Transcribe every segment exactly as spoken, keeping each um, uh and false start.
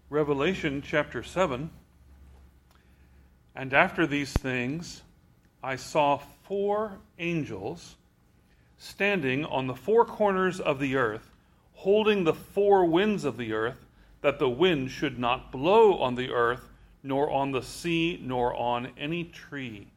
Revelation chapter seven. And after these things, I saw four angels standing on the four corners of the earth, holding the four winds of the earth, that the wind should not blow on the earth, nor on the sea, nor on any tree.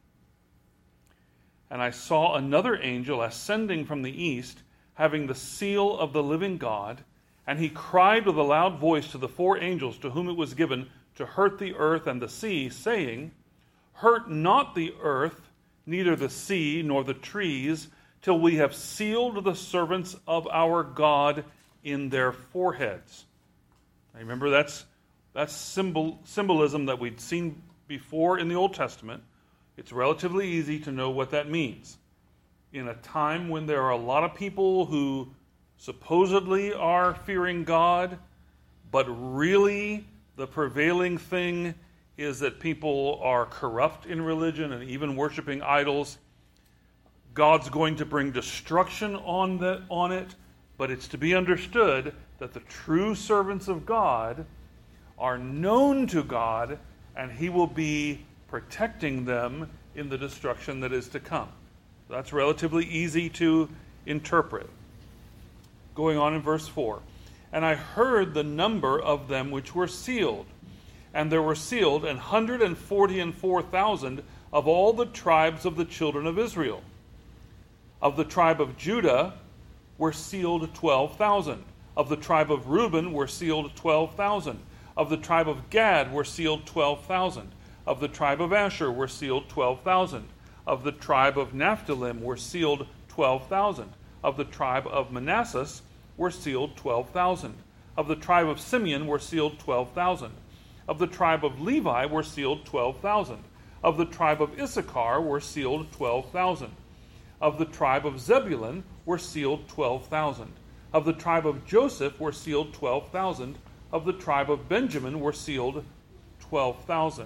And I saw another angel ascending from the east, having the seal of the living God, and he cried with a loud voice to the four angels to whom it was given to hurt the earth and the sea, saying, Hurt not the earth, neither the sea, nor the trees, till we have sealed the servants of our God in their foreheads. Now, remember, that's, that's symbol, symbolism that we'd seen before in the Old Testament. It's relatively easy to know what that means. In a time when there are a lot of people who supposedly are fearing God, but really the prevailing thing is that people are corrupt in religion and even worshiping idols, God's going to bring destruction on, the, on it, but it's to be understood that the true servants of God are known to God, and he will be protecting them in the destruction that is to come. That's relatively easy to interpret. Going on in verse four. And I heard the number of them which were sealed. And there were sealed an hundred and forty and four thousand of all the tribes of the children of Israel. Of the tribe of Judah were sealed twelve thousand. Of the tribe of Reuben were sealed twelve thousand. Of the tribe of Gad were sealed twelve thousand. Of the tribe of Asher were sealed twelve thousand. Of the tribe of Naphtali were sealed twelve thousand. Of the tribe of Manasseh were sealed twelve thousand. Of the tribe of Simeon were sealed twelve thousand. Of the tribe of Levi were sealed twelve thousand. Of the tribe of Issachar were sealed twelve thousand. Of the tribe of Zebulun were sealed twelve thousand. Of the tribe of Joseph were sealed twelve thousand. Of the tribe of Benjamin were sealed twelve thousand.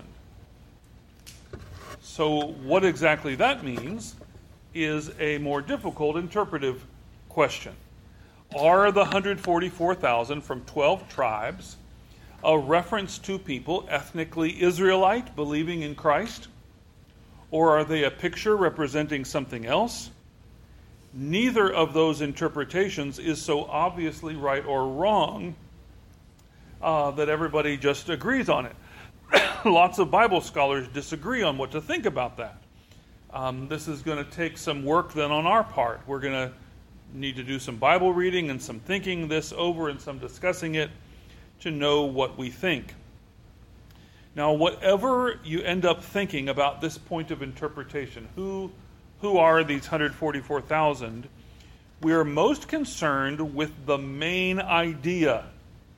So what exactly that means is a more difficult interpretive question. Are the one hundred forty-four thousand from twelve tribes a reference to people ethnically Israelite believing in Christ? Or are they a picture representing something else? Neither of those interpretations is so obviously right or wrong uh, that everybody just agrees on it. Lots of Bible scholars disagree on what to think about that. Um, this is going to take some work then on our part. We're going to need to do some Bible reading and some thinking this over and some discussing it to know what we think. Now, whatever you end up thinking about this point of interpretation, who, who are these one hundred forty-four thousand, we are most concerned with the main idea,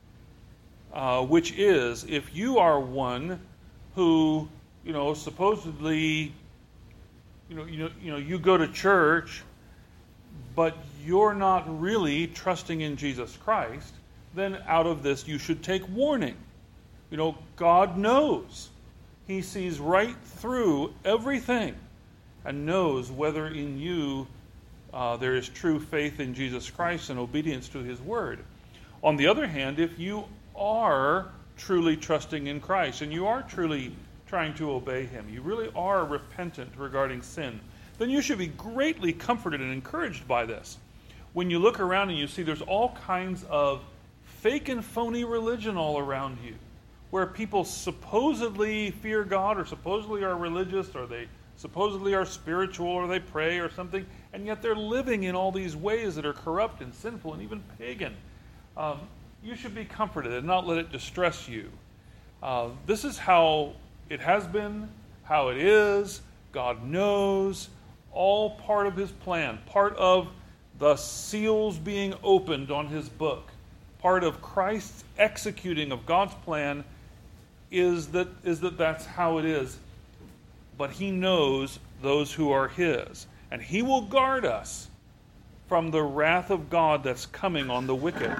uh, which is if you are one who, you know, supposedly, you know, you know, you know, you go to church, but you're not really trusting in Jesus Christ, then out of this you should take warning. You know, God knows. He sees right through everything and knows whether in you uh, there is true faith in Jesus Christ and obedience to his word. On the other hand, if you are truly trusting in Christ and you are truly trying to obey him, you really are repentant regarding sin, then you should be greatly comforted and encouraged by this. When you look around and you see there's all kinds of fake and phony religion all around you, where people supposedly fear God or supposedly are religious or they supposedly are spiritual or they pray or something, and yet they're living in all these ways that are corrupt and sinful and even pagan. Um, you should be comforted and not let it distress you. Uh, this is how it has been, how it is. God knows, all part of his plan, part of the seals being opened on his book, part of Christ's executing of God's plan is that is that that's how it is. But he knows those who are his, and he will guard us from the wrath of God that's coming on the wicked.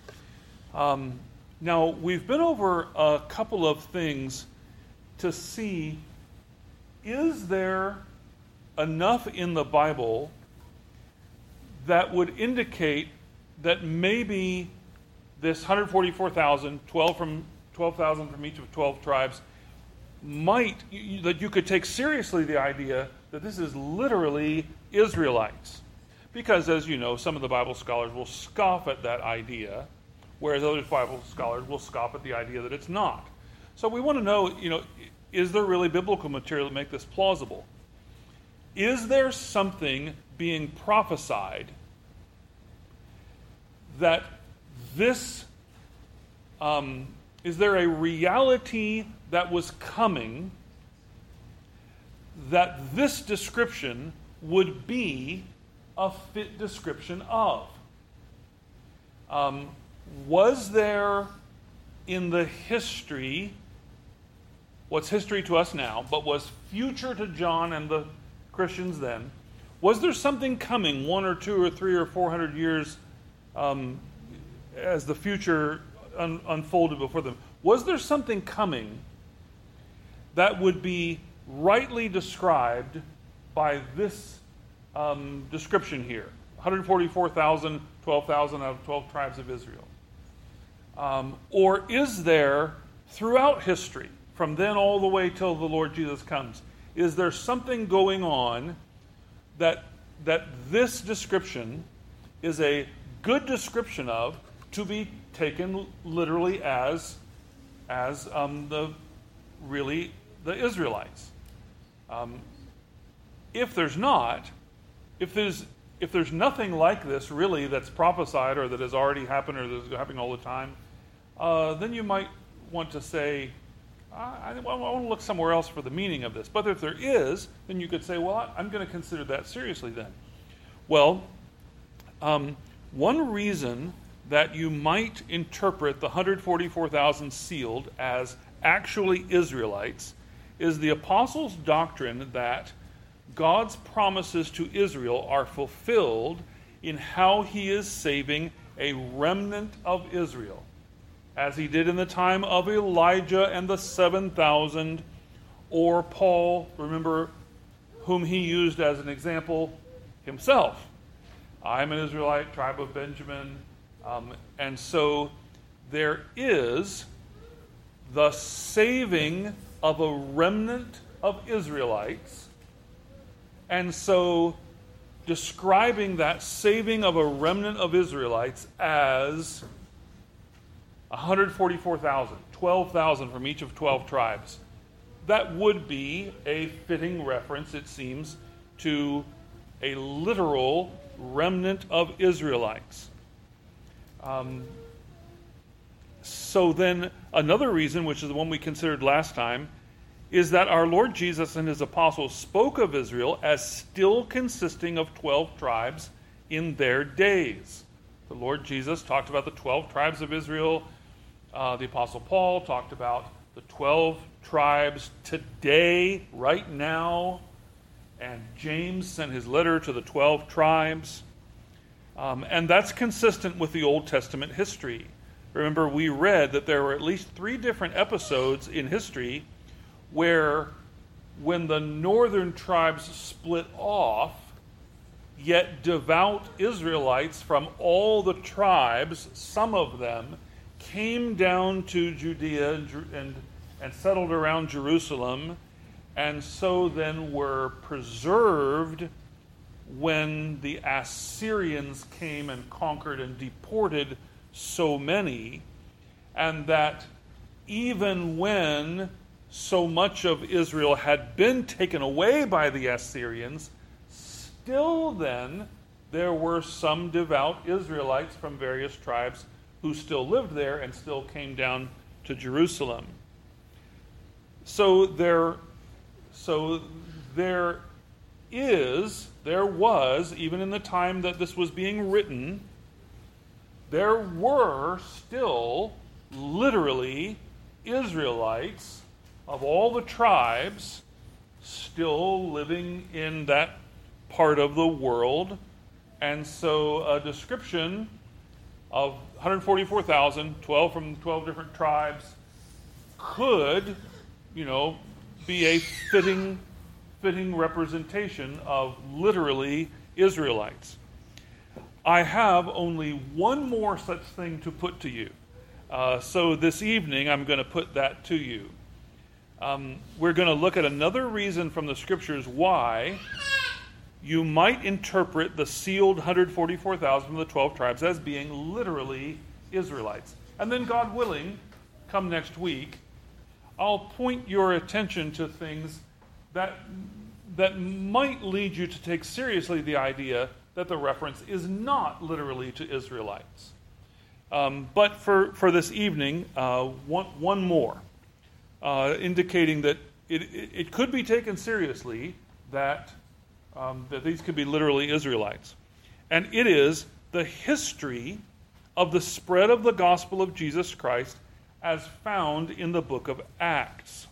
Um, now, we've been over a couple of things to see, is there enough in the Bible that would indicate that maybe this one hundred forty-four thousand, twelve from twelve thousand from each of twelve tribes, might, you, that you could take seriously the idea that this is literally Israelites. Because, as you know, some of the Bible scholars will scoff at that idea, whereas other Bible scholars will scoff at the idea that it's not. So we want to know, you know, is there really biblical material to make this plausible? Is there something being prophesied that this, um, is there a reality that was coming that this description would be a fit description of? Um, was there in the history, what's history to us now, but was future to John and the Christians then, was there something coming one or two or three or four hundred years um, as the future un- unfolded before them? Was there something coming that would be rightly described by this um, description here? one hundred forty-four thousand, twelve thousand out of twelve tribes of Israel. Um, or is there, throughout history, from then all the way till the Lord Jesus comes, is there something going on that that this description is a good description of, to be taken literally as as um, the really the Israelites? Um, if there's not, if there's if there's nothing like this really that's prophesied or that has already happened or that's happening all the time, uh, then you might want to say, I, I want to look somewhere else for the meaning of this. But if there is, then you could say, well, I'm going to consider that seriously then. Well, um, one reason that you might interpret the one hundred forty-four thousand sealed as actually Israelites is the apostles' doctrine that God's promises to Israel are fulfilled in how he is saving a remnant of Israel, as he did in the time of Elijah and the seven thousand, or Paul, remember, whom he used as an example himself. I'm an Israelite, tribe of Benjamin. Um, and so there is the saving of a remnant of Israelites. And so describing that saving of a remnant of Israelites as one hundred forty-four thousand, twelve thousand from each of twelve tribes, that would be a fitting reference, it seems, to a literal remnant of Israelites. Um, so then another reason, which is the one we considered last time, is that our Lord Jesus and his apostles spoke of Israel as still consisting of twelve tribes in their days. The Lord Jesus talked about the twelve tribes of Israel. Uh, the Apostle Paul talked about the twelve tribes today, right now. And James sent his letter to the twelve tribes. Um, and that's consistent with the Old Testament history. Remember, we read that there were at least three different episodes in history where, when the northern tribes split off, yet devout Israelites from all the tribes, some of them, came down to Judea and, and, and settled around Jerusalem, and so then were preserved when the Assyrians came and conquered and deported so many, and that even when so much of Israel had been taken away by the Assyrians, still then there were some devout Israelites from various tribes who still lived there and still came down to Jerusalem. So there, so there is, there was, even in the time that this was being written, there were still literally Israelites of all the tribes still living in that part of the world. And so a description of one hundred forty-four thousand, twelve from twelve different tribes, could, you know, be a fitting, fitting representation of literally Israelites. I have only one more such thing to put to you. Uh, so this evening, I'm going to put that to you. Um, we're going to look at another reason from the Scriptures why you might interpret the sealed one hundred forty-four thousand from the twelve tribes as being literally Israelites. And then, God willing, come next week, I'll point your attention to things that, that might lead you to take seriously the idea that the reference is not literally to Israelites. Um, but for, for this evening, uh, one, one more, uh, indicating that it, it, it could be taken seriously that, um, that these could be literally Israelites. And it is the history of the spread of the gospel of Jesus Christ as found in the book of Acts.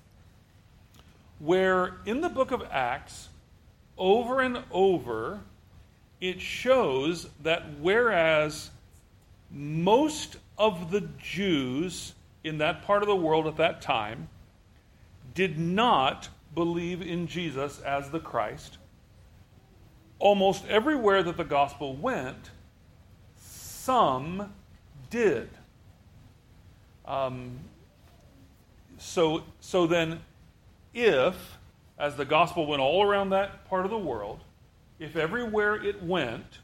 Where in the book of Acts, over and over, it shows that whereas most of the Jews in that part of the world at that time did not believe in Jesus as the Christ, almost everywhere that the gospel went, some did. Um, so, so then, if, as the gospel went all around that part of the world, if everywhere it went,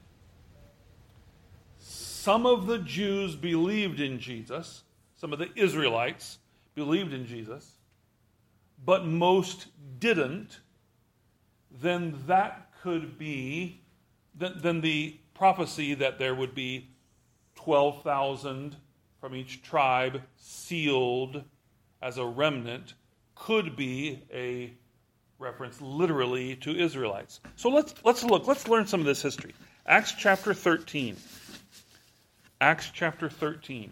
some of the Jews believed in Jesus, some of the Israelites believed in Jesus, but most didn't, then that could be, then, then the prophecy that there would be twelve thousand from each tribe sealed as a remnant could be a reference literally to Israelites. So let's let's look, let's learn some of this history. Acts chapter thirteen. Acts chapter thirteen.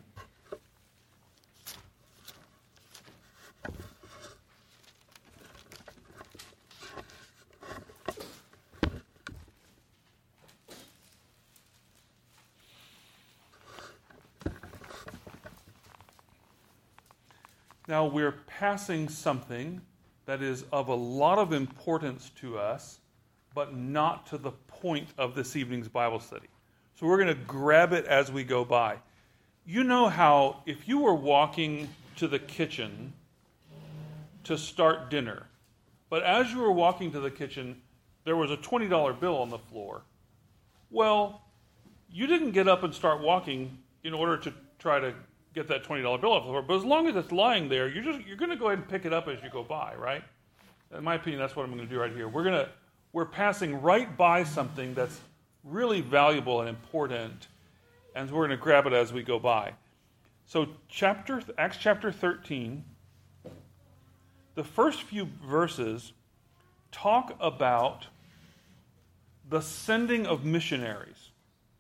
Now we're passing something that is of a lot of importance to us, but not to the point of this evening's Bible study. So we're going to grab it as we go by. You know how if you were walking to the kitchen to start dinner, but as you were walking to the kitchen, there was a twenty dollar bill on the floor. Well, you didn't get up and start walking in order to try to get that twenty dollar bill off the floor, but as long as it's lying there, you're just you're going to go ahead and pick it up as you go by, right? In my opinion, that's what I'm going to do right here. We're going to we're passing right by something that's really valuable and important, and we're going to grab it as we go by. So, chapter Acts chapter thirteen, the first few verses talk about the sending of missionaries.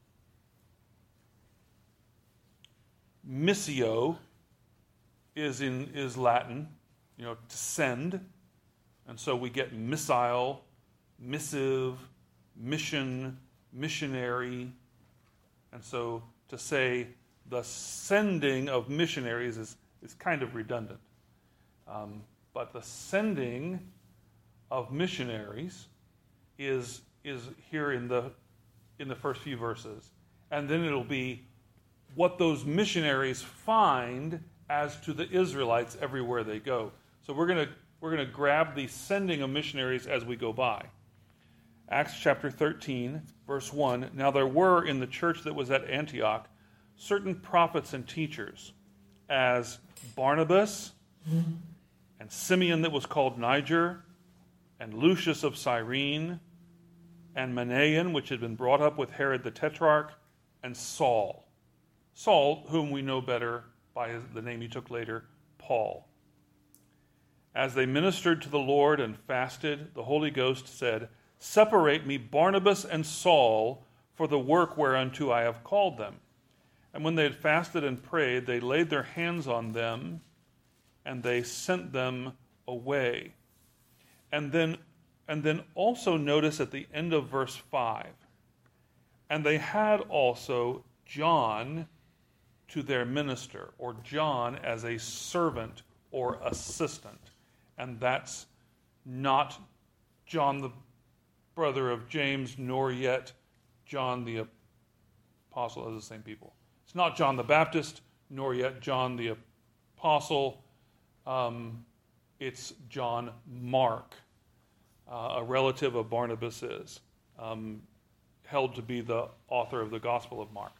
Missio is in is Latin, you know, to send, and so we get missile, missive, mission, missionary, and so to say the sending of missionaries is, is kind of redundant. Um, but the sending of missionaries is is here in the in the first few verses, and then it'll be what those missionaries find as to the Israelites everywhere they go. So we're gonna we're gonna grab the sending of missionaries as we go by. Acts chapter thirteen, verse one. Now there were in the church that was at Antioch certain prophets and teachers, as Barnabas and Simeon that was called Niger, and Lucius of Cyrene, and Manaen, which had been brought up with Herod the Tetrarch, and Saul. Saul, whom we know better by his, the name he took later, Paul. As they ministered to the Lord and fasted, the Holy Ghost said, "Separate me Barnabas and Saul for the work whereunto I have called them." And when they had fasted and prayed, they laid their hands on them, and they sent them away. And then, and then also notice at the end of verse five, and they had also John to their minister, or John as a servant or assistant. And that's not John the brother of James, nor yet John the apostle, as the same people. It's not John the Baptist, nor yet John the Apostle. Um, it's John Mark, uh, a relative of Barnabas's, um, held to be the author of the Gospel of Mark.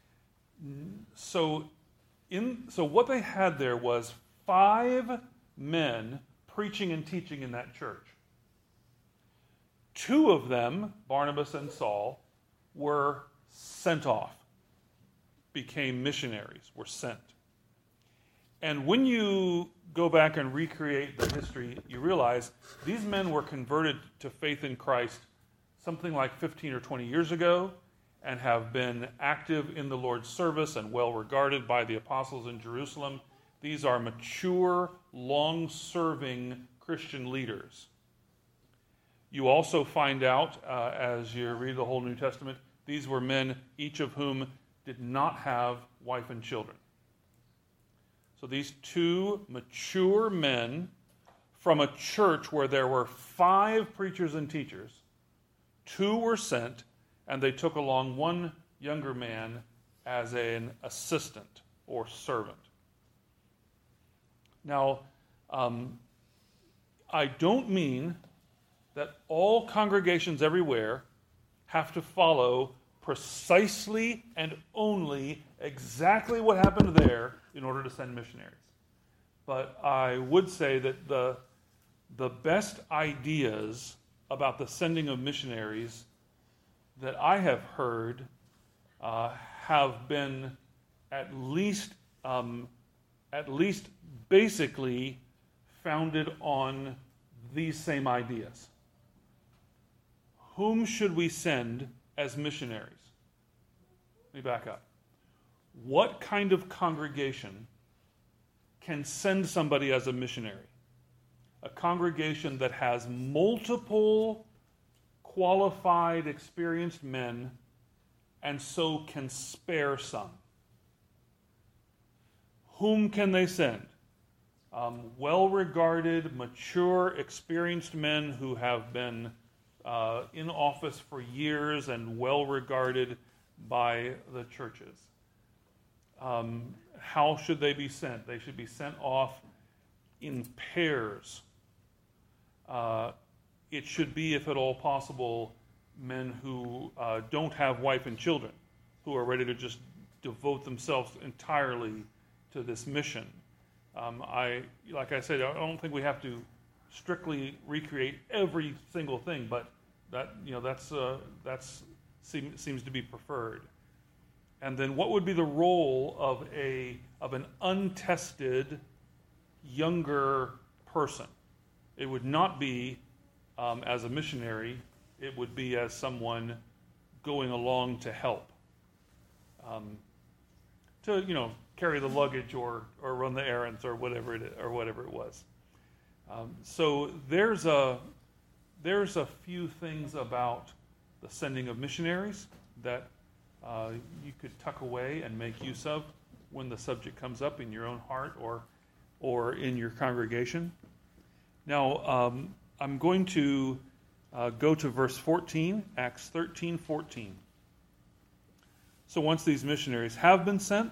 So, in so what they had there was five men preaching and teaching in that church. Two of them, Barnabas and Saul, were sent off, became missionaries, were sent. And when you go back and recreate the history, you realize these men were converted to faith in Christ something like fifteen or twenty years ago and have been active in the Lord's service and well regarded by the apostles in Jerusalem. These are mature, long-serving Christian leaders. You also find out, uh, as you read the whole New Testament, these were men, each of whom did not have wife and children. So these two mature men from a church where there were five preachers and teachers, two were sent, and they took along one younger man as an assistant or servant. Now, um, I don't mean that all congregations everywhere have to follow precisely and only exactly what happened there in order to send missionaries. But I would say that the, the best ideas about the sending of missionaries that I have heard uh, have been at least um, at least basically founded on these same ideas. Whom should we send as missionaries? Let me back up. What kind of congregation can send somebody as a missionary? A congregation that has multiple qualified, experienced men, and so can spare some. Whom can they send? Um, well-regarded, mature, experienced men who have been uh, in office for years and well-regarded by the churches. Um, how should they be sent? They should be sent off in pairs. Uh, it should be, if at all possible, men who uh, don't have wife and children, who are ready to just devote themselves entirely to this mission. Um, I, like I said, I don't think we have to strictly recreate every single thing, but that you know that's uh, that's seem, seems to be preferred. And then, what would be the role of a of an untested younger person? It would not be um, as a missionary. It would be as someone going along to help, um, to you know carry the luggage or or run the errands or whatever it or whatever it was. Um, so there's a there's a few things about the sending of missionaries that uh, you could tuck away and make use of when the subject comes up in your own heart or or in your congregation. Now um, I'm going to uh, go to verse fourteen, Acts thirteen fourteen. So once these missionaries have been sent,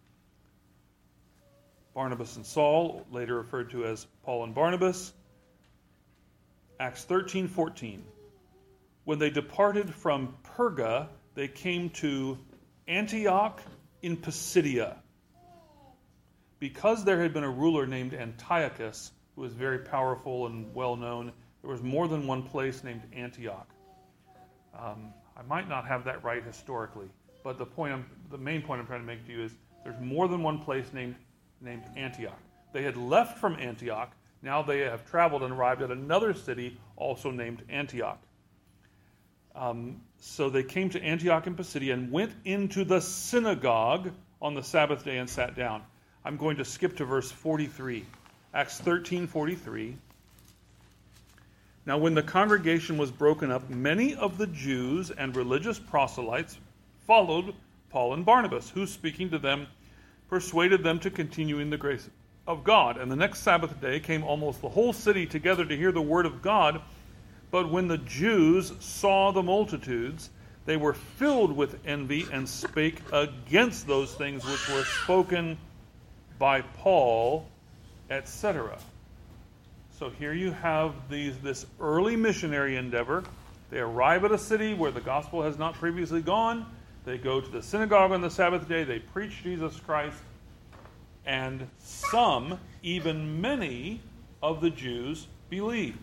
Barnabas and Saul, later referred to as Paul and Barnabas, Acts thirteen fourteen. When they departed from Perga, they came to Antioch in Pisidia. Because there had been a ruler named Antiochus, who was very powerful and well known, there was more than one place named Antioch. Um, I might not have that right historically, but the point, I'm, the main point I'm trying to make to you is there's more than one place named named Antioch. They had left from Antioch. Now they have traveled and arrived at another city also named Antioch. Um, so they came to Antioch in Pisidia and went into the synagogue on the Sabbath day and sat down. I'm going to skip to verse forty-three. Acts thirteen forty-three. Now when the congregation was broken up, many of the Jews and religious proselytes followed Paul and Barnabas, who, speaking to them, persuaded them to continue in the grace of God. And the next Sabbath day came almost the whole city together to hear the word of God. But when the Jews saw the multitudes, They were filled with envy and spake against those things which were spoken by Paul, et cetera. So here you have these, this early missionary endeavor. They arrive at a city where the gospel has not previously gone. They go to the synagogue on the Sabbath day. They preach Jesus Christ. And some, even many, of the Jews believe.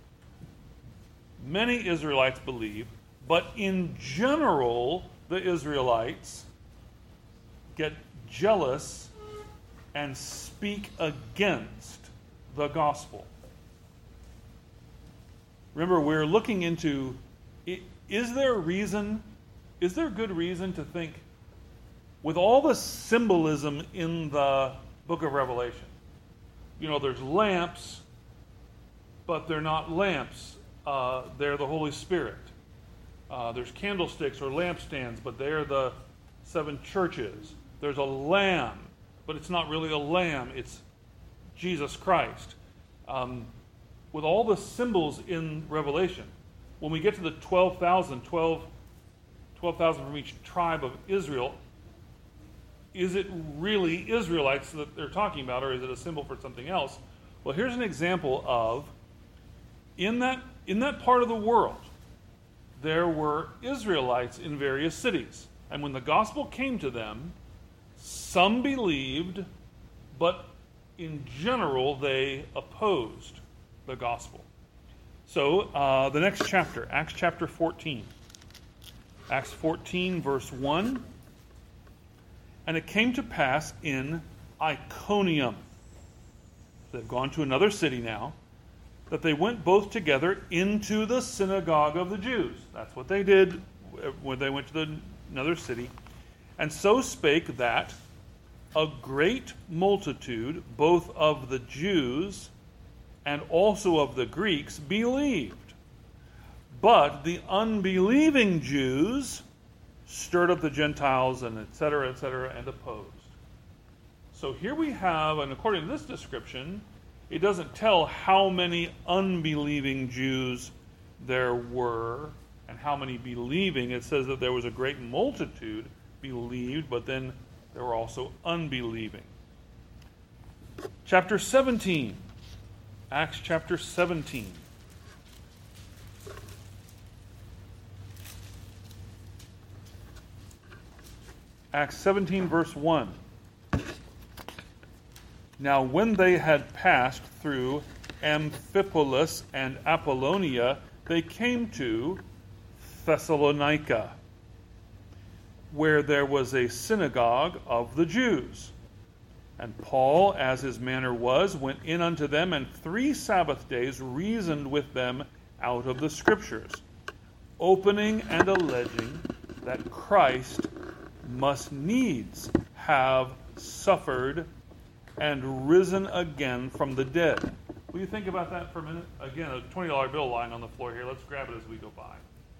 Many Israelites believe, but in general, the Israelites get jealous and speak against the gospel. Remember, we're looking into, is there a reason, is there a good reason to think, with all the symbolism in the book of Revelation, you know, there's lamps, but they're not lamps. Uh, they're the Holy Spirit. Uh, there's candlesticks or lampstands, but they're the seven churches. There's a lamb, but it's not really a lamb. It's Jesus Christ. Um, with all the symbols in Revelation, when we get to the twelve thousand, twelve thousand from each tribe of Israel, is it really Israelites that they're talking about, or is it a symbol for something else? Well, here's an example of, in that, in that part of the world, there were Israelites in various cities. And when the gospel came to them, some believed, but in general they opposed the gospel. So, uh, the next chapter, Acts chapter fourteen. Acts fourteen, verse one. And it came to pass in Iconium, they've gone to another city now, that they went both together into the synagogue of the Jews. That's what they did when they went to the, another city. And so spake that a great multitude, both of the Jews and also of the Greeks, believed. But the unbelieving Jews stirred up the Gentiles, and et cetera, et cetera, and opposed. So here we have, and according to this description, it doesn't tell how many unbelieving Jews there were and how many believing. It says that there was a great multitude believed, but then there were also unbelieving. Chapter seventeen. Acts chapter seventeen. Acts seventeen, verse one. Now when they had passed through Amphipolis and Apollonia, they came to Thessalonica, where there was a synagogue of the Jews. And Paul, as his manner was, went in unto them, and three Sabbath days reasoned with them out of the Scriptures, opening and alleging that Christ must needs have suffered and risen again from the dead. Will you think about that for a minute? Again, a twenty dollar bill lying on the floor here. Let's grab it as we go by.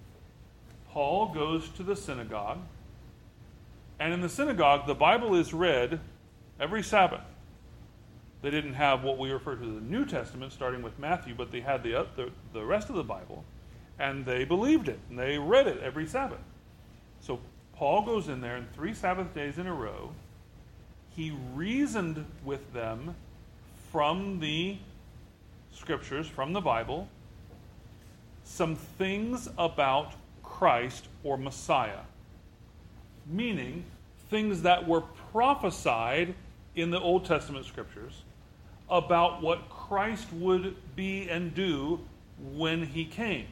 Paul goes to the synagogue, and in the synagogue, the Bible is read every Sabbath. They didn't have what we refer to as the New Testament, starting with Matthew, but they had the, the, the rest of the Bible, and they believed it, and they read it every Sabbath. So Paul goes in there, and three Sabbath days in a row, he reasoned with them from the Scriptures, from the Bible, some things about Christ or Messiah, meaning things that were prophesied in the Old Testament Scriptures about what Christ would be and do when he came.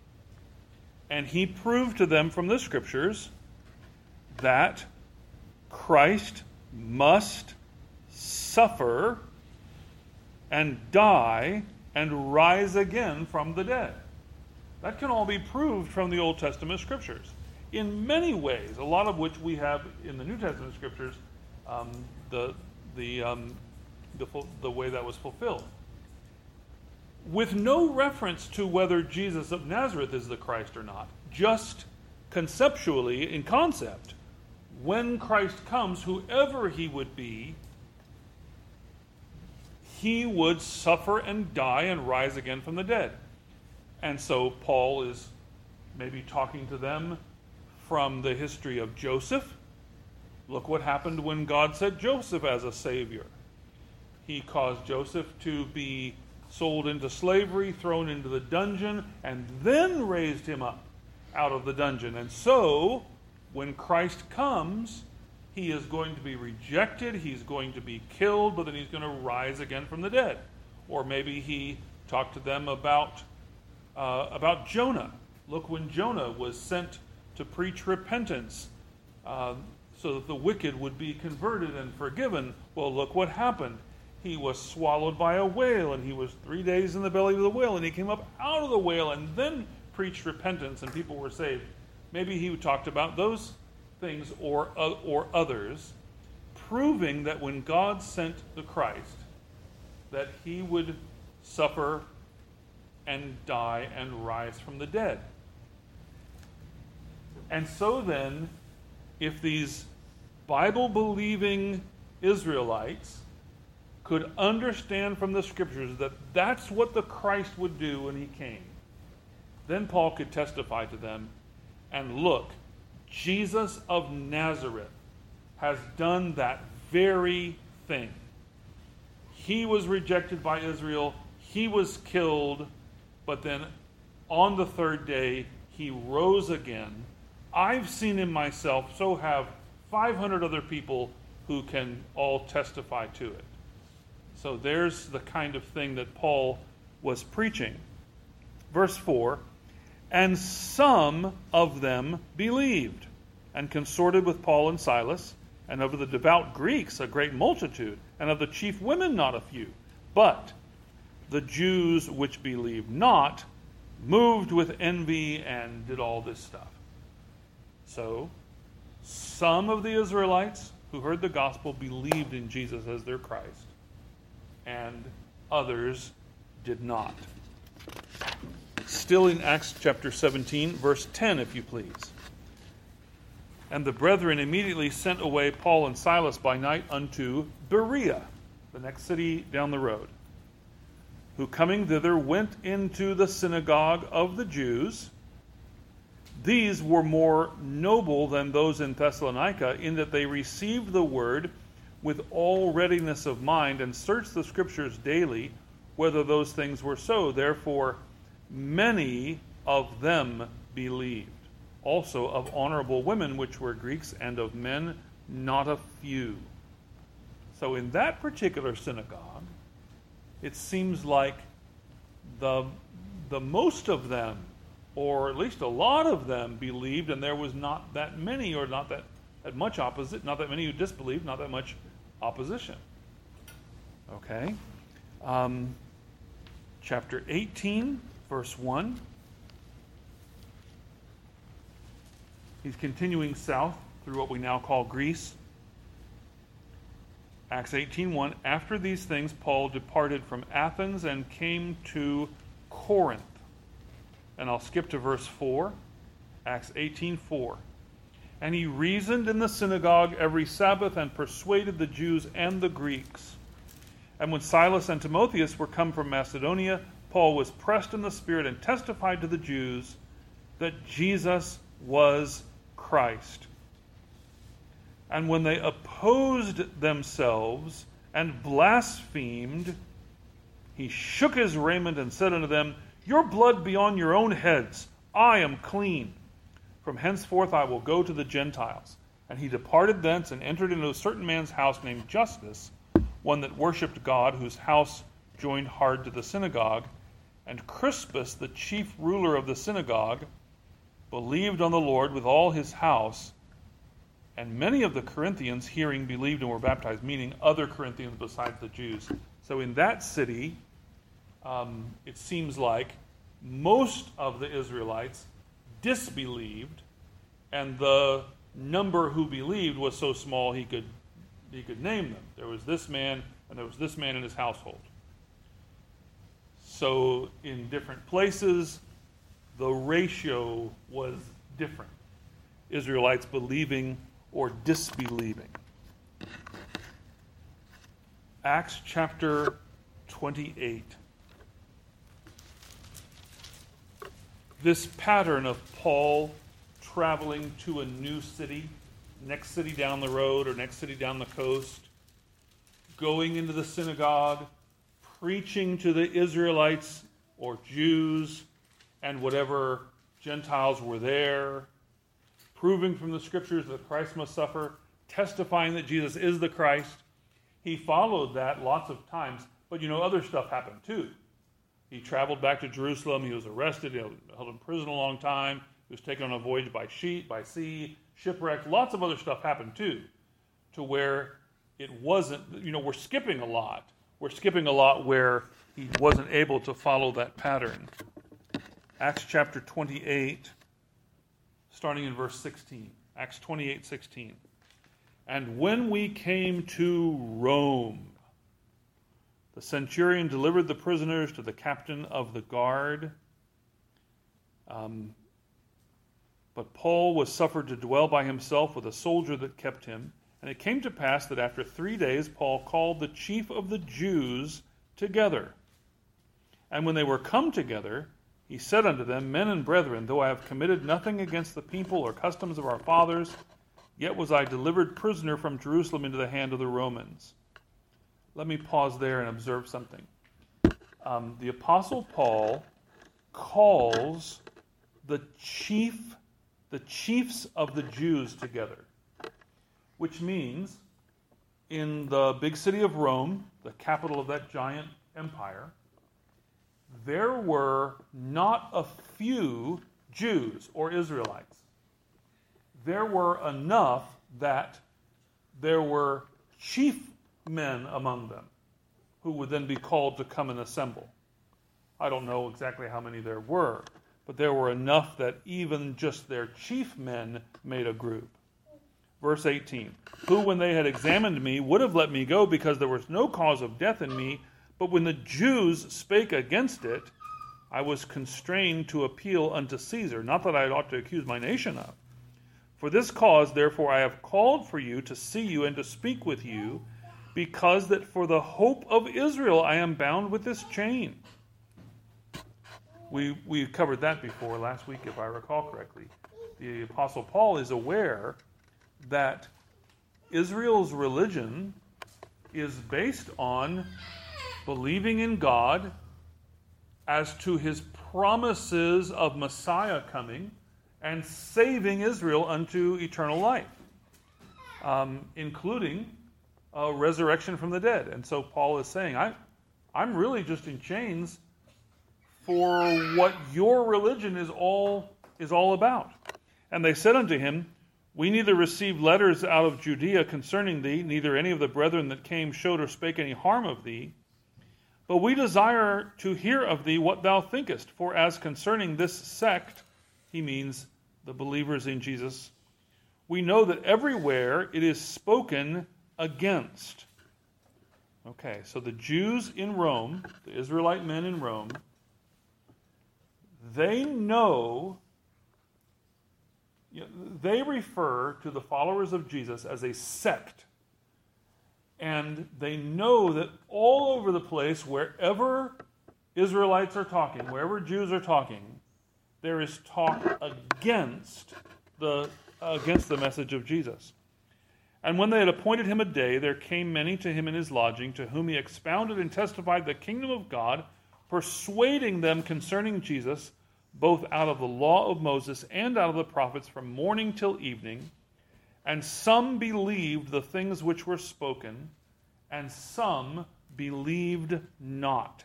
And he proved to them from the Scriptures that Christ must suffer and die and rise again from the dead. That can all be proved from the Old Testament Scriptures in many ways, a lot of which we have in the New Testament Scriptures, um, the the, um, the the way that was fulfilled, with no reference to whether Jesus of Nazareth is the Christ or not. Just conceptually, in concept, when Christ comes, whoever he would be, he would suffer and die and rise again from the dead. And so Paul is maybe talking to them from the history of Joseph. Look what happened when God set Joseph as a savior. He caused Joseph to be sold into slavery, thrown into the dungeon, and then raised him up out of the dungeon. And so, when Christ comes, he is going to be rejected, he's going to be killed, but then he's going to rise again from the dead. Or maybe he talked to them about, uh, about Jonah. Look, when Jonah was sent to preach repentance, uh, so that the wicked would be converted and forgiven. Well, look what happened. He was swallowed by a whale, and he was three days in the belly of the whale, and he came up out of the whale and then preached repentance, and people were saved. Maybe he talked about those things or, uh, or others, proving that when God sent the Christ, that he would suffer and die and rise from the dead. And so then, if these Bible-believing Israelites could understand from the Scriptures that that's what the Christ would do when he came, then Paul could testify to them, and look, Jesus of Nazareth has done that very thing. He was rejected by Israel, he was killed, but then on the third day he rose again. I've seen him myself, so have five hundred other people who can all testify to it. So there's the kind of thing that Paul was preaching. Verse four, and some of them believed and consorted with Paul and Silas, and of the devout Greeks a great multitude, and of the chief women not a few. But the Jews which believed not moved with envy and did all this stuff. So, some of the Israelites who heard the gospel believed in Jesus as their Christ, and others did not. Still in Acts chapter seventeen, verse ten, if you please. And the brethren immediately sent away Paul and Silas by night unto Berea, the next city down the road, who coming thither went into the synagogue of the Jews. These were more noble than those in Thessalonica, in that they received the word with all readiness of mind, and searched the Scriptures daily, whether those things were so. Therefore, many of them believed, also of honorable women, which were Greeks, and of men not a few. So in that particular synagogue, it seems like the, the most of them, or at least a lot of them, believed, and there was not that many, or not that, that much opposite, not that many who disbelieved, not that much opposition. Okay. Um, chapter eighteen, verse one. He's continuing south through what we now call Greece. Acts eighteen one. After these things, Paul departed from Athens and came to Corinth. And I'll skip to verse four. Acts eighteen four. And he reasoned in the synagogue every Sabbath and persuaded the Jews and the Greeks. And when Silas and Timotheus were come from Macedonia, Paul was pressed in the Spirit and testified to the Jews that Jesus was Christ. And when they opposed themselves and blasphemed, he shook his raiment and said unto them, Your blood be on your own heads. I am clean. From henceforth I will go to the Gentiles. And he departed thence and entered into a certain man's house named Justus, one that worshipped God, whose house joined hard to the synagogue. And Crispus, the chief ruler of the synagogue, believed on the Lord with all his house. And many of the Corinthians, hearing, believed and were baptized, meaning other Corinthians besides the Jews. So in that city, um, it seems like most of the Israelites disbelieved, and the number who believed was so small he could he could name them. There was this man, and there was this man in his household. So in different places, the ratio was different. Israelites believing or disbelieving. Acts chapter twenty-eight. This pattern of Paul traveling to a new city, next city down the road or next city down the coast, going into the synagogue, preaching to the Israelites or Jews and whatever Gentiles were there, proving from the scriptures that Christ must suffer, testifying that Jesus is the Christ. He followed that lots of times, but you know, other stuff happened too. He traveled back to Jerusalem. He was arrested, you know, held in prison a long time. He was taken on a voyage by sheep, by sea, shipwrecked. Lots of other stuff happened too, to where it wasn't, you know, we're skipping a lot. We're skipping a lot where he wasn't able to follow that pattern. Acts chapter twenty-eight, starting in verse sixteen. Acts twenty-eight, sixteen. And when we came to Rome, the centurion delivered the prisoners to the captain of the guard. Um, but Paul was suffered to dwell by himself with a soldier that kept him. And it came to pass that after three days Paul called the chief of the Jews together. And when they were come together, he said unto them, Men and brethren, though I have committed nothing against the people or customs of our fathers, yet was I delivered prisoner from Jerusalem into the hand of the Romans. Let me pause there and observe something. Um, the Apostle Paul calls the chief, the chiefs of the Jews together, which means in the big city of Rome, the capital of that giant empire, there were not a few Jews or Israelites. There were enough that there were chief men among them who would then be called to come and assemble. I don't know exactly how many there were, but there were enough that even just their chief men made a group. Verse eighteen, who when they had examined me would have let me go because there was no cause of death in me, but when the Jews spake against it, I was constrained to appeal unto Caesar, not that I ought to accuse my nation of. For this cause, therefore, I have called for you to see you and to speak with you, because that for the hope of Israel I am bound with this chain. We we covered that before last week, if I recall correctly. The Apostle Paul is aware that Israel's religion is based on believing in God as to his promises of Messiah coming and saving Israel unto eternal life, um, including a resurrection from the dead. And so Paul is saying, I, I'm really just in chains for what your religion is all is all about. And they said unto him, We neither received letters out of Judea concerning thee, neither any of the brethren that came showed or spake any harm of thee. But we desire to hear of thee what thou thinkest. For as concerning this sect, he means the believers in Jesus, we know that everywhere it is spoken against. Okay, so the Jews in Rome, the Israelite men in Rome, they know, you know, they refer to the followers of Jesus as a sect. And they know that all over the place, wherever Israelites are talking, wherever Jews are talking, there is talk against the against the message of Jesus. And when they had appointed him a day, there came many to him in his lodging, to whom he expounded and testified the kingdom of God, persuading them concerning Jesus, both out of the law of Moses and out of the prophets, from morning till evening. And some believed the things which were spoken, and some believed not.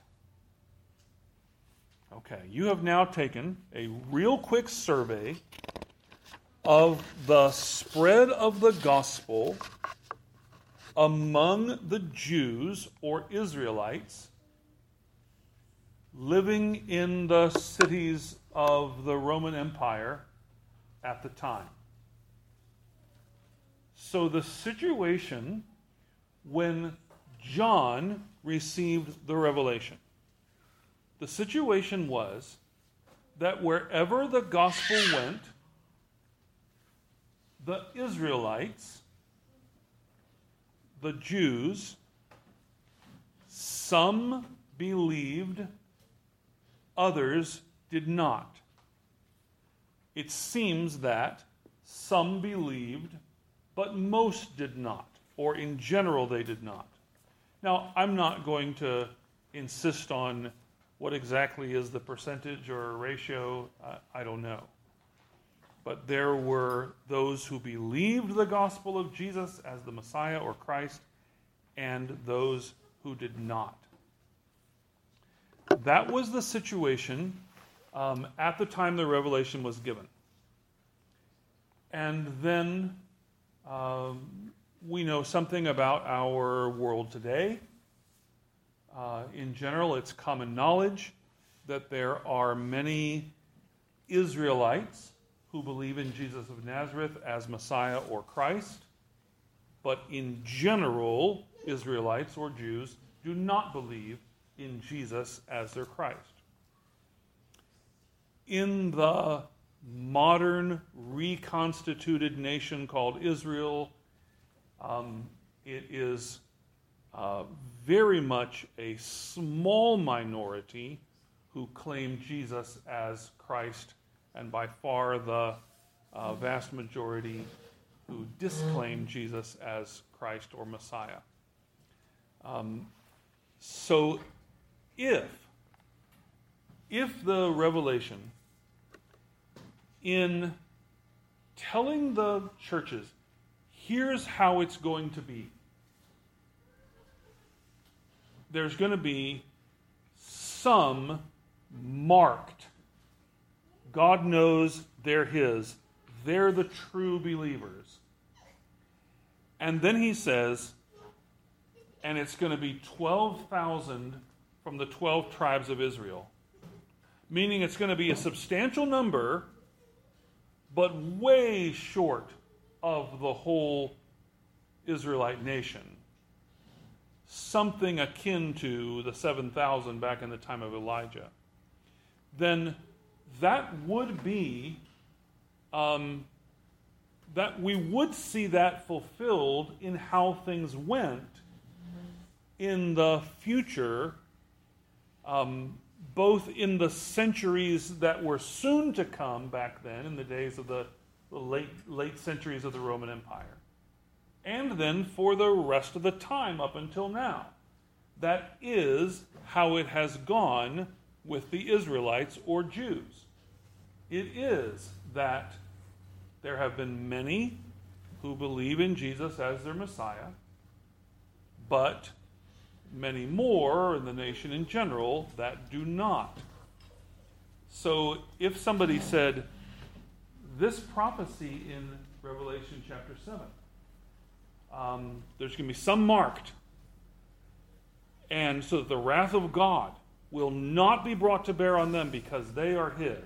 Okay, you have now taken a real quick survey of the spread of the gospel among the Jews or Israelites living in the cities of the Roman Empire at the time. So the situation when John received the revelation, the situation was that wherever the gospel went, the Israelites, the Jews, some believed, others did not. it seems that some believed, but most did not, or in general they did not. Now, I'm not going to insist on what exactly is the percentage or ratio. Uh, I don't know. But there were those who believed the gospel of Jesus as the Messiah or Christ, and those who did not. That was the situation um, at the time the revelation was given. And then um, we know something about our world today. Uh, in general, it's common knowledge that there are many Israelites who believe in Jesus of Nazareth as Messiah or Christ, but in general, Israelites or Jews do not believe in Jesus as their Christ. In the modern reconstituted nation called Israel, um, it is uh, very much a small minority who claim Jesus as Christ, and by far the uh, vast majority who disclaim Jesus as Christ or Messiah. Um, so if, if the revelation in telling the churches, here's how it's going to be, there's going to be some marked, God knows they're His, they're the true believers. And then he says, and it's going to be twelve thousand from the twelve tribes of Israel. Meaning it's going to be a substantial number, but way short of the whole Israelite nation. Something akin to the seven thousand back in the time of Elijah. Then that would be, um, that we would see that fulfilled in how things went in the future, um, both in the centuries that were soon to come back then, in the days of the, the late, late centuries of the Roman Empire, and then for the rest of the time up until now. That is how it has gone with the Israelites or Jews. It is that there have been many who believe in Jesus as their Messiah, but many more in the nation in general that do not. So if somebody said, this prophecy in Revelation chapter seven, um, there's going to be some marked, and so that the wrath of God will not be brought to bear on them because they are His.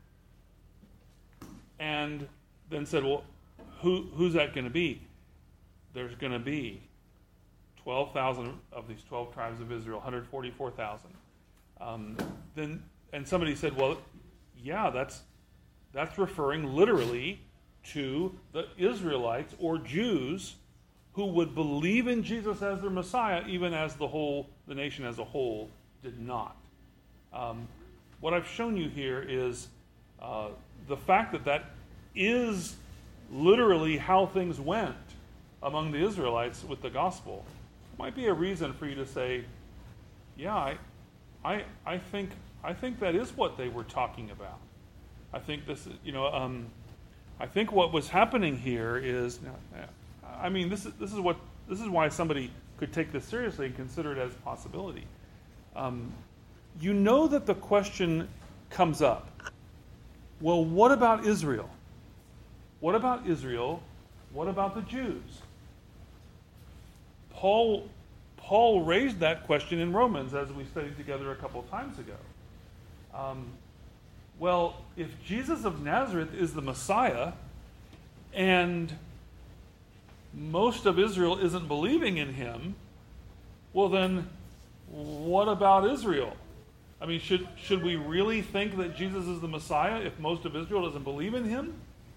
And then said, well, who, who's that going to be? There's going to be twelve thousand of these twelve tribes of Israel, one hundred forty-four thousand. Um, then, and somebody said, well, yeah, that's that's referring literally to the Israelites or Jews who would believe in Jesus as their Messiah, even as the whole, the nation as a whole did not. Um, what I've shown you here is uh, the fact that that is literally how things went among the Israelites with the gospel. Might be a reason for you to say, yeah, I, I, I think, I think that is what they were talking about. I think this, you know, um, I think what was happening here is, I mean, this is this is what this is why somebody could take this seriously and consider it as a possibility. Um, you know that the question comes up. Well, what about Israel? What about Israel? What about the Jews? Paul, Paul raised that question in Romans, as we studied together a couple of times ago. Um, well, if Jesus of Nazareth is the Messiah, and most of Israel isn't believing in him, well then, what about Israel? I mean, should should we really think that Jesus is the Messiah if most of Israel doesn't believe in him?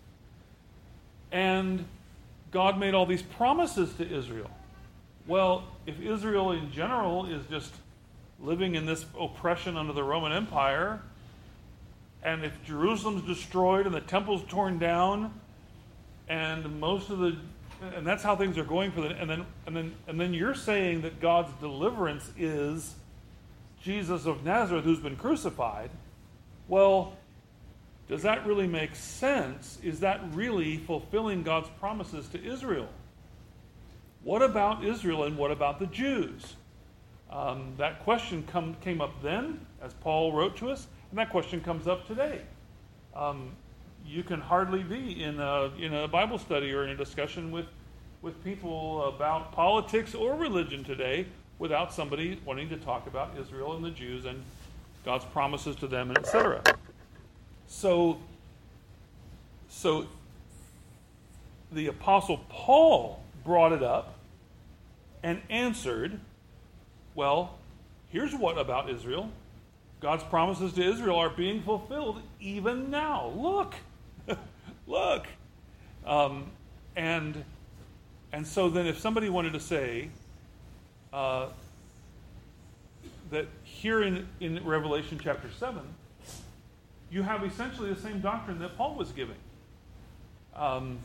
And God made all these promises to Israel. Well, if Israel in general is just living in this oppression under the Roman Empire, and if Jerusalem's destroyed and the temple's torn down, and most of the, and that's how things are going for the, and then and then and then you're saying that God's deliverance is Jesus of Nazareth who's been crucified. Well, does that really make sense? Is that really fulfilling God's promises to Israel? What about Israel and what about the Jews? Um, that question come, came up then, as Paul wrote to us, and that question comes up today. Um, you can hardly be in a, in a Bible study or in a discussion with, with people about politics or religion today without somebody wanting to talk about Israel and the Jews and God's promises to them, and et cetera. So, so the Apostle Paul brought it up and answered, well, here's what about Israel. God's promises to Israel are being fulfilled even now. Look, look. Um, and, and so then if somebody wanted to say uh, that here in, in Revelation chapter seven, you have essentially the same doctrine that Paul was giving. Um,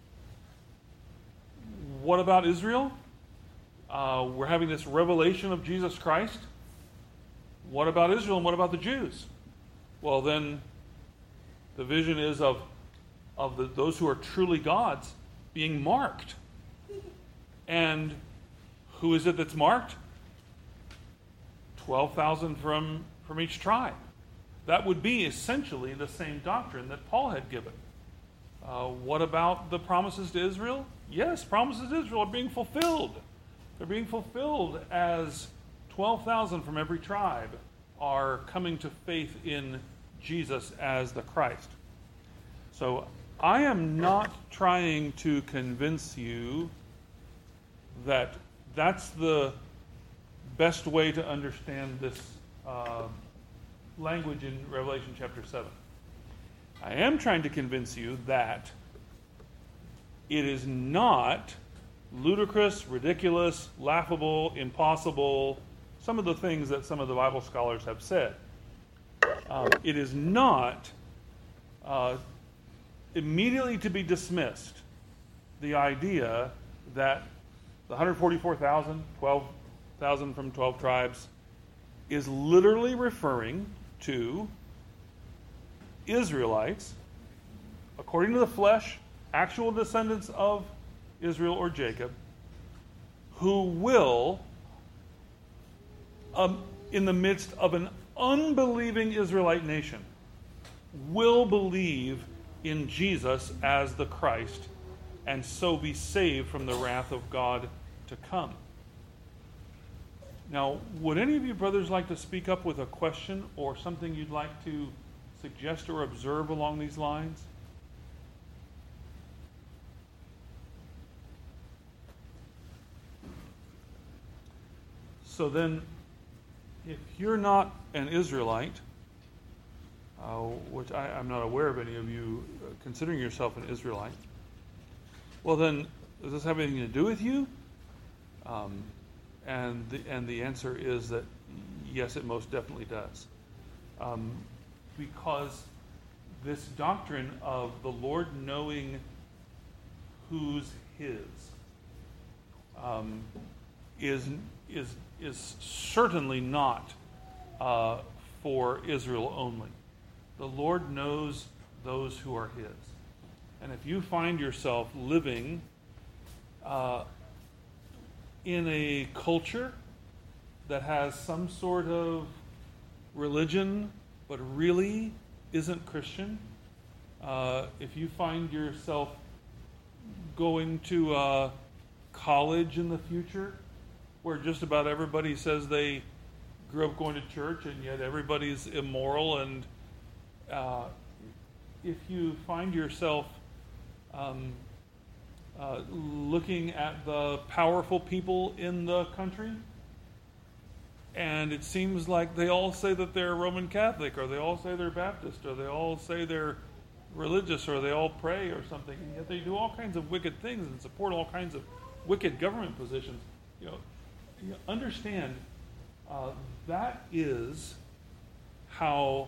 what about Israel? Uh, we're having this revelation of Jesus Christ. What about Israel and what about the Jews? Well, then the vision is of, of the, those who are truly God's being marked. And who is it that's marked? twelve thousand from, from each tribe. That would be essentially the same doctrine that Paul had given. Uh, what about the promises to Israel? Yes, promises to Israel are being fulfilled. They're being fulfilled as twelve thousand from every tribe are coming to faith in Jesus as the Christ. So I am not trying to convince you that that's the best way to understand this uh, language in Revelation chapter seven. I am trying to convince you that it is not ludicrous, ridiculous, laughable, impossible, some of the things that some of the Bible scholars have said. Um, it is not uh, immediately to be dismissed, the idea that the one hundred forty-four thousand, twelve thousand from twelve tribes, is literally referring to Israelites, according to the flesh, actual descendants of Israel or Jacob, who will, um, in the midst of an unbelieving Israelite nation, will believe in Jesus as the Christ and so be saved from the wrath of God to come. Now, would any of you brothers like to speak up with a question or something you'd like to suggest or observe along these lines? So then, if you're not an Israelite, uh, which I, I'm not aware of any of you uh, considering yourself an Israelite, well then, does this have anything to do with you? Um, and the, and the answer is that yes, it most definitely does. Um, because this doctrine of the Lord knowing who's His um, is is is certainly not uh, for Israel only. The Lord knows those who are His. And if you find yourself living uh, in a culture that has some sort of religion but really isn't Christian, uh, if you find yourself going to uh, college in the future where just about everybody says they grew up going to church and yet everybody's immoral, and uh, if you find yourself um, uh, looking at the powerful people in the country, and it seems like they all say that they're Roman Catholic, or they all say they're Baptist, or they all say they're religious, or they all pray or something, and yet they do all kinds of wicked things and support all kinds of wicked government positions. You know, you understand uh, that is how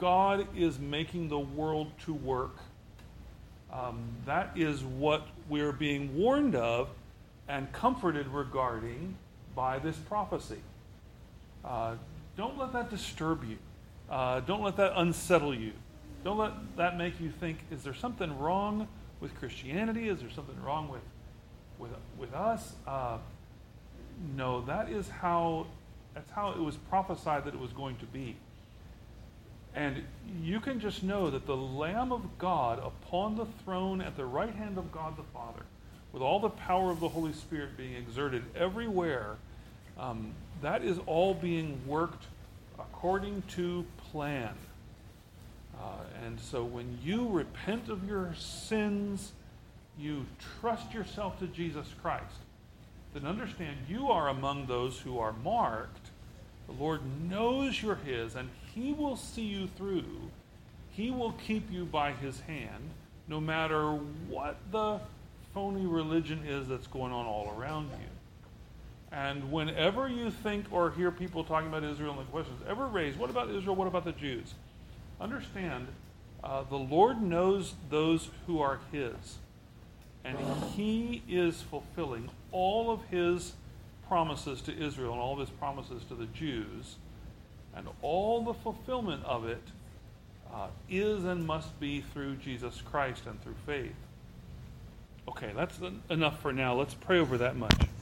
God is making the world to work. Um, that is what we're being warned of and comforted regarding by this prophecy. Uh, don't let that disturb you. Uh, don't let that unsettle you. Don't let that make you think, is there something wrong with Christianity? Is there something wrong with with, with us? Uh, no, that is how, that's how it was prophesied that it was going to be. And you can just know that the Lamb of God upon the throne at the right hand of God the Father, with all the power of the Holy Spirit being exerted everywhere, um, that is all being worked according to plan. Uh, and so when you repent of your sins, you trust yourself to Jesus Christ, then understand you are among those who are marked. The Lord knows you're His, and He will see you through. He will keep you by His hand, no matter what the phony religion is that's going on all around you. And whenever you think or hear people talking about Israel and the questions ever raised, what about Israel, what about the Jews? Understand, uh, the Lord knows those who are His. And He is fulfilling all of His promises to Israel and all of His promises to the Jews. And all the fulfillment of it uh, is and must be through Jesus Christ and through faith. Okay, that's enough for now. Let's pray over that much.